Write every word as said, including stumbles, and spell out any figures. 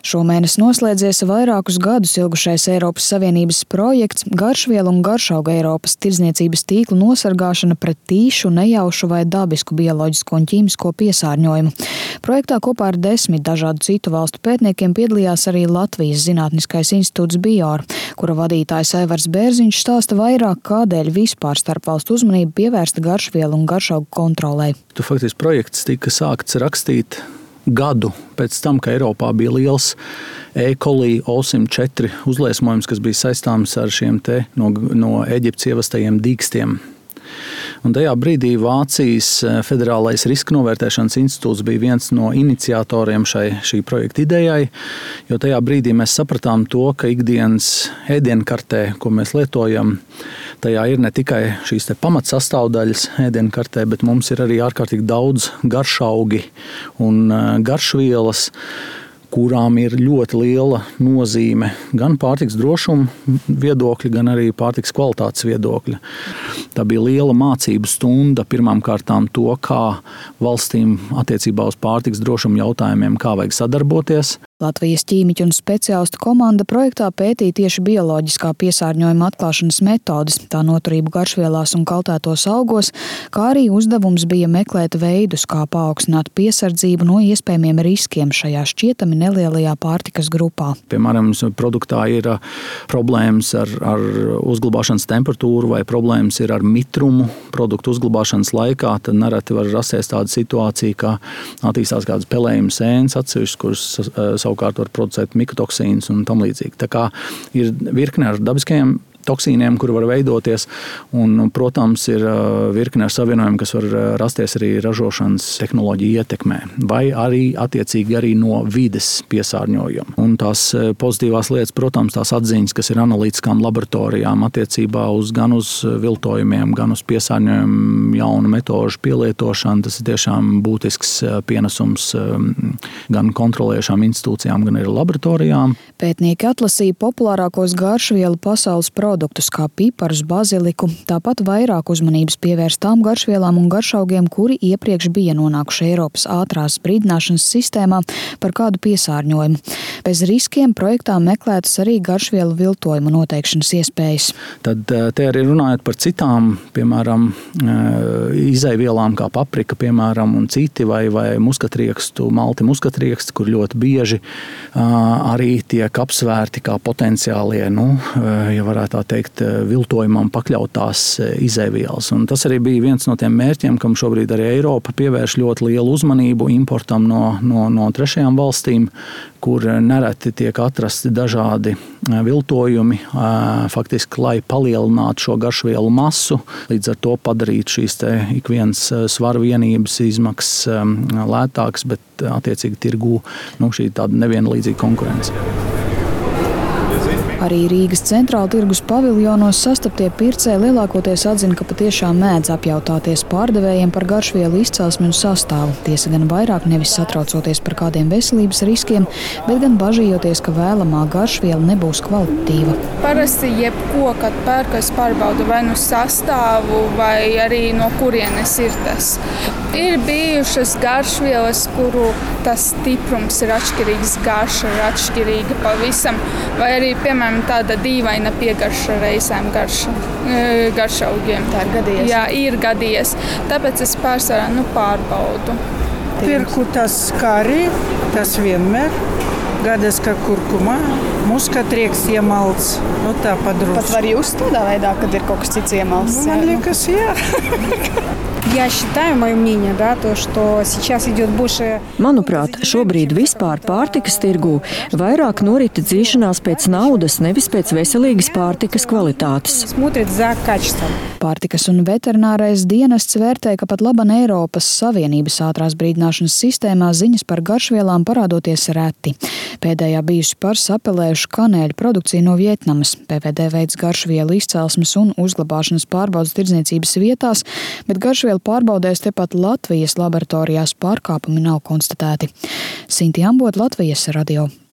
Šomēnes noslēdzies vairākus gadus ilgušais Eiropas Savienības projekts Garšvielu un garšaugu Eiropas tirdzniecības tīklu nosargāšana pret tīšu, nejaušu vai dabisku bioloģisko un ķīmisko piesārņojumu. Projektā kopā ar desmit dažādu citu valstu pētniekiem piedalījās arī Latvijas Zinātniskais institūts BIOR, kura vadītājs Aivars Bērziņš stāsta vairāk, kādēļ vispār starpvalstu uzmanība pievērsta garšvielu un garšaugu kontrolei. Tu faktiski projekts tika sākts rakstīt gadu pēc tam, ka Eiropā bija liels E. coli O simt četri uzliesmojums, kas bija saistāms ar šiem te no, no Eģiptes ievestajiem dīkstiem. Un tajā brīdī Vācijas Federālais riska novērtēšanas institūts bija viens no iniciatoriem šai, šī projekta idejai, jo tajā brīdī mēs sapratām to, ka ikdienas ēdienkartē, ko mēs lietojam, tajā ir ne tikai šīs te pamatsastāvdaļas ēdienkartē, bet mums ir arī ārkārtīgi daudz garšaugi un garšvielas, kurām ir ļoti liela nozīme gan pārtikas drošuma viedokļa, gan arī pārtikas kvalitātes viedokļa. Tā bija liela mācību stunda pirmām kārtām to, kā valstīm attiecībā uz pārtikas drošuma jautājumiem, kā vajag sadarboties. Latvijas ķīmiķu un speciālistu komanda projektā pētīja tieši bioloģiskā piesārņojuma atklāšanas metodes, tā noturību garšvielās un kaltētos augos, kā arī uzdevums bija meklēt veidus, kā paaugstināt piesardzību no iespējamiem riskiem šajā šķietami nelielajā pārtikas grupā. Piemēram, produktā ir problēmas ar, ar uzglabāšanas temperatūru vai problēmas ir ar mitrumu produktu uzglabāšanas laikā, tad nereti var rasties tāda situācija, ka attīstās kādas pelējuma sēnes atsevišķas, kuras savukārt var producēt mikotoksīnus un tam līdzīgi. Tā kā ir virkne ar dabiskajiem toksīniem, kuri var veidoties, un, protams, ir virkne ar savienojumu, kas var rasties arī ražošanas tehnoloģiju ietekmē, vai arī attiecīgi arī no vides piesārņojuma. Un tās pozitīvās lietas, protams, tās atziņas, kas ir analītiskām laboratorijām attiecībā uz gan uz viltojumiem, gan uz piesārņojumu jaunu metožu pielietošanu, tas ir tiešām būtisks pienesums gan kontrolējušām institūcijām, gan arī laboratorijām. Pētnieki atlasīja populārākos garšvielu pasaules produktus kā piparus, baziliku, tāpat vairāk uzmanības pievērst tām garšvielām un garšaugiem, kuri iepriekš bija nonākuši Eiropas ātrās brīdināšanas sistēmā par kādu piesārņojumu. Bez riskiem projektā meklētas arī garšvielu viltojumu noteikšanas iespējas. Tad te arī runājot par citām, piemēram, izaivielām kā paprika, piemēram, un citi, vai, vai muskatriekstu, malti muskatrieksti, kur ļoti bieži arī tiek apsvērti kā potenciālie, nu, ja varētu tā teikt, viltojumam pakļautās izaivielas. Un tas arī bija viens no tiem mērķiem, kam šobrīd arī Eiropa pievērš ļoti lielu uzmanību importam no, no, no trešajām valstīm, kur nereti tiek atrasti dažādi viltojumi, faktiski, lai palielinātu šo garšvielu masu, līdz ar to padarīt šīs te ik viens svaru vienības izmaksas lētāks, bet attiecīgi tirgū, nu, šī tāda nevienlīdzīga konkurence. Arī Rīgas centrāla tirgus paviljonos sastaptie pircēji lielākoties atzina, ka patiešām mēdz apjautāties pārdevējiem par garšvielu izcelsmi un sastāvu. Tiesa gan vairāk nevis satraucoties par kādiem veselības riskiem, bet gan bažījoties, ka vēlamā garšviela nebūs kvalitatīva. Parasti jebko, kad pērk, es pārbaudu vai nu sastāvu, vai arī no kurienes ir tas. Ir bijušas garšvielas, kuru tas stiprums ir atšķirīgs, garša ir atšķirīga pavisam, vai arī, piemēram, tāda dīvaina piegarša reizēm garša, garšaugiem. Tā ir gadījies? Jā, ir gadījies. Tāpēc es pārsvarā nu, pārbaudu. Pirku tas kari, tas vienmēr. Gadās, ka kurkumā, muskatrieks iemalts, nu tā padrūs. Pat var just tādā veidā, kad ir kaut kas cits iemalts? Nu, man liekas, jā. Я считаю, мое мнение, да, то, что сейчас идет больше... Manuprāt, šobrīd vispār pārtikas tirgū vairāk norita dzīšanās pēc naudas, nevis pēc veselīgas pārtikas kvalitātes. Смотрит за качеством. Pārtikas un veterinārais dienests vērtē, ka pat laban Eiropas Savienības ātrās brīdināšanas sistēmā ziņas par garšvielām parādoties reti. Pēdējā bijusi par sapelējušu kanēļu produkciju no Vietnamas. P V D veids garšvielu izcelsmes un uzglabāšanas pārbaudas tirdzniecības vietās, bet garšvielu pārbaudēs tepat Latvijas laboratorijās pārkāpumi nav konstatēti. Sinti Ambot, Latvijas radio.